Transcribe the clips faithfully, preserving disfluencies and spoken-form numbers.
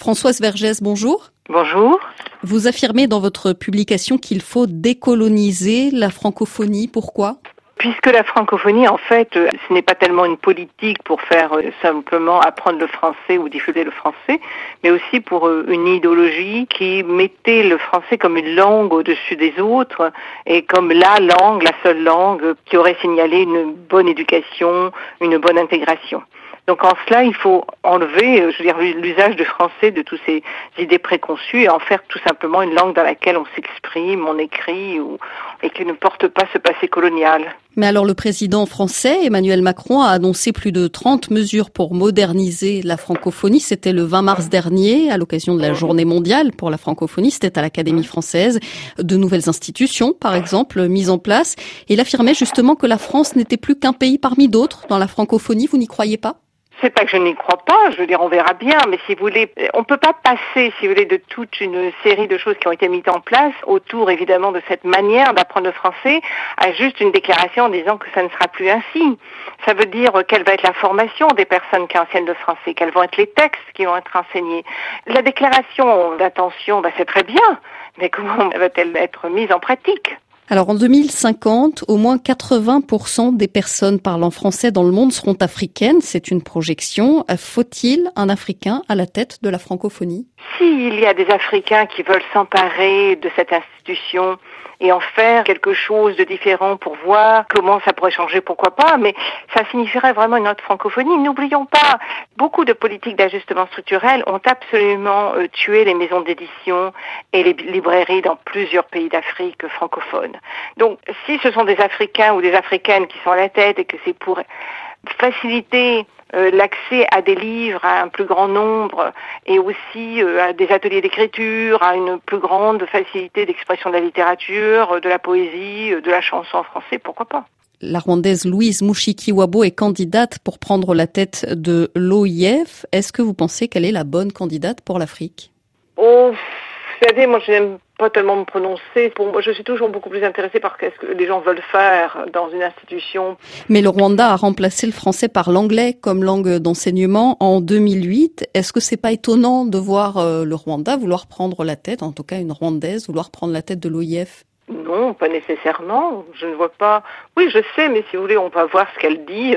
Françoise Vergès, bonjour. Bonjour. Vous affirmez dans votre publication qu'il faut décoloniser la francophonie. Pourquoi ? Puisque la francophonie, en fait, ce n'est pas tellement une politique pour faire simplement apprendre le français ou diffuser le français, mais aussi pour une idéologie qui mettait le français comme une langue au-dessus des autres et comme la langue, la seule langue qui aurait signalé une bonne éducation, une bonne intégration. Donc en cela, il faut enlever, je veux dire, l'usage du français de toutes ces idées préconçues et en faire tout simplement une langue dans laquelle on s'exprime, on écrit ou, et qui ne porte pas ce passé colonial. Mais alors le président français, Emmanuel Macron, a annoncé plus de trente mesures pour moderniser la francophonie. C'était le vingt mars dernier, à l'occasion de la journée mondiale pour la francophonie. C'était à l'Académie française. De nouvelles institutions, par exemple, mises en place. Et il affirmait justement que la France n'était plus qu'un pays parmi d'autres dans la francophonie. Vous n'y croyez pas ? C'est pas que je n'y crois pas, je veux dire, on verra bien, mais si vous voulez, on peut pas passer, si vous voulez, de toute une série de choses qui ont été mises en place autour, évidemment, de cette manière d'apprendre le français à juste une déclaration en disant que ça ne sera plus ainsi. Ça veut dire quelle va être la formation des personnes qui enseignent le français, quels vont être les textes qui vont être enseignés. La déclaration d'intention, bah, c'est très bien, mais comment va-t-elle être mise en pratique ? Alors en deux mille cinquante, au moins quatre-vingts pour cent des personnes parlant français dans le monde seront africaines. C'est une projection. Faut-il un Africain à la tête de la francophonie ? S'il y a des Africains qui veulent s'emparer de cette institution et en faire quelque chose de différent pour voir comment ça pourrait changer, pourquoi pas, mais ça signifierait vraiment une autre francophonie. N'oublions pas, beaucoup de politiques d'ajustement structurel ont absolument euh, tué les maisons d'édition et les librairies dans plusieurs pays d'Afrique francophones. Donc, si ce sont des Africains ou des Africaines qui sont à la tête et que c'est pour faciliter euh, l'accès à des livres à un plus grand nombre et aussi euh, à des ateliers d'écriture, à une plus grande facilité d'expression de la littérature, de la poésie, de la chanson en français, pourquoi pas ? La Rwandaise Louise Mushikiwabo est candidate pour prendre la tête de l'O I F. Est-ce que vous pensez qu'elle est la bonne candidate pour l'Afrique ? Oh, vous savez, moi je n'aime pas tellement me prononcer. Pour moi, je suis toujours beaucoup plus intéressée par ce que les gens veulent faire dans une institution. Mais le Rwanda a remplacé le français par l'anglais comme langue d'enseignement en deux mille huit. Est-ce que c'est pas étonnant de voir le Rwanda vouloir prendre la tête, en tout cas une Rwandaise vouloir prendre la tête de l'O I F ? Non, pas nécessairement. Je ne vois pas. Oui, je sais, mais si vous voulez, on va voir ce qu'elle dit,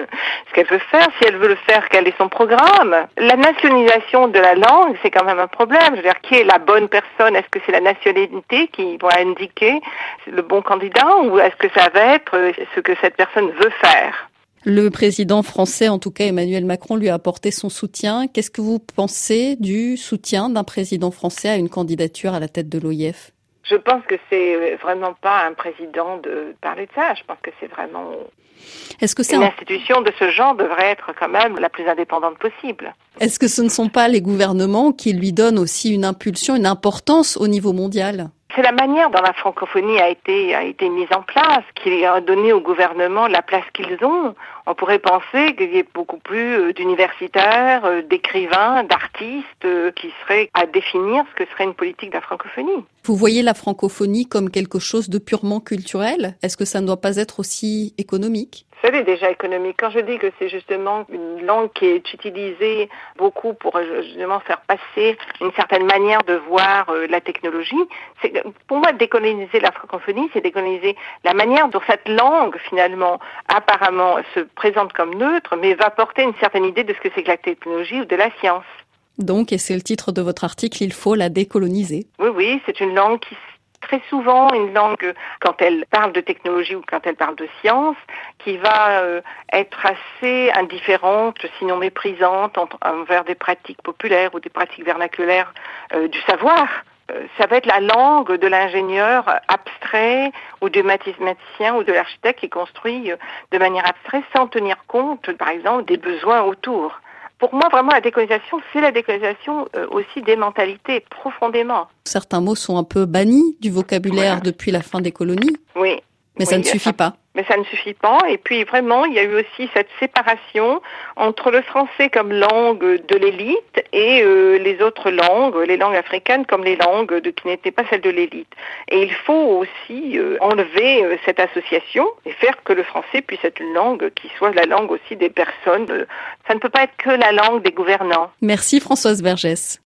ce qu'elle veut faire. Si elle veut le faire, quel est son programme ? La nationalisation de la langue, c'est quand même un problème. Je veux dire, qui est la bonne personne ? Est-ce que c'est la nationalité qui va indiquer le bon candidat ou est-ce que ça va être ce que cette personne veut faire ? Le président français, en tout cas Emmanuel Macron, lui a apporté son soutien. Qu'est-ce que vous pensez du soutien d'un président français à une candidature à la tête de l'O I F ? Je pense que c'est vraiment pas un président de parler de ça. Je pense que c'est vraiment Est-ce que c'est une un... institution de ce genre devrait être quand même la plus indépendante possible. Est-ce que ce ne sont pas les gouvernements qui lui donnent aussi une impulsion, une importance au niveau mondial ? C'est la manière dont la francophonie a été a été mise en place qui a donné au gouvernement la place qu'ils ont. On pourrait penser qu'il y ait beaucoup plus d'universitaires, d'écrivains, d'artistes qui seraient à définir ce que serait une politique de la francophonie. Vous voyez la francophonie comme quelque chose de purement culturel ? Est-ce que ça ne doit pas être aussi économique ? Vous savez, déjà économique. Quand je dis que c'est justement une langue qui est utilisée beaucoup pour justement faire passer une certaine manière de voir euh, la technologie, c'est, pour moi, décoloniser la francophonie, c'est décoloniser la manière dont cette langue, finalement, apparemment se présente comme neutre, mais va porter une certaine idée de ce que c'est que la technologie ou de la science. Donc, et c'est le titre de votre article, il faut la décoloniser. Oui, oui, c'est une langue qui très souvent une langue, quand elle parle de technologie ou quand elle parle de science, qui va euh, être assez indifférente, sinon méprisante envers des pratiques populaires ou des pratiques vernaculaires euh, du savoir. Euh, ça va être la langue de l'ingénieur abstrait ou du mathématicien ou de l'architecte qui construit euh, de manière abstraite sans tenir compte, par exemple, des besoins autour. Pour moi, vraiment, la décolonisation, c'est la décolonisation euh, aussi des mentalités, profondément. Certains mots sont un peu bannis du vocabulaire voilà. depuis la fin des colonies. Oui. Mais oui, ça ne suffit ça. pas. Mais ça ne suffit pas. Et puis, vraiment, il y a eu aussi cette séparation entre le français comme langue de l'élite et euh, les autres langues, les langues africaines comme les langues de, qui n'étaient pas celles de l'élite. Et il faut aussi euh, enlever euh, cette association et faire que le français puisse être une langue qui soit la langue aussi des personnes. Ça ne peut pas être que la langue des gouvernants. Merci Françoise Vergès.